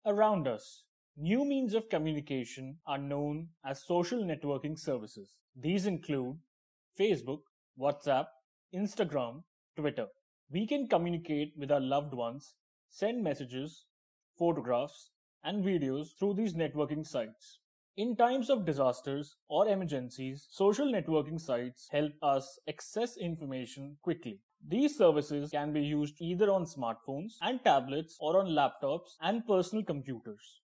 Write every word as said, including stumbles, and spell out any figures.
Around us, new means of communication are known as social networking services. These include Facebook, WhatsApp, Instagram, Twitter. We can communicate with our loved ones, send messages, photographs, and videos through these networking sites. In times of disasters or emergencies, social networking sites help us access information quickly. These services can be used either on smartphones and tablets or on laptops and personal computers.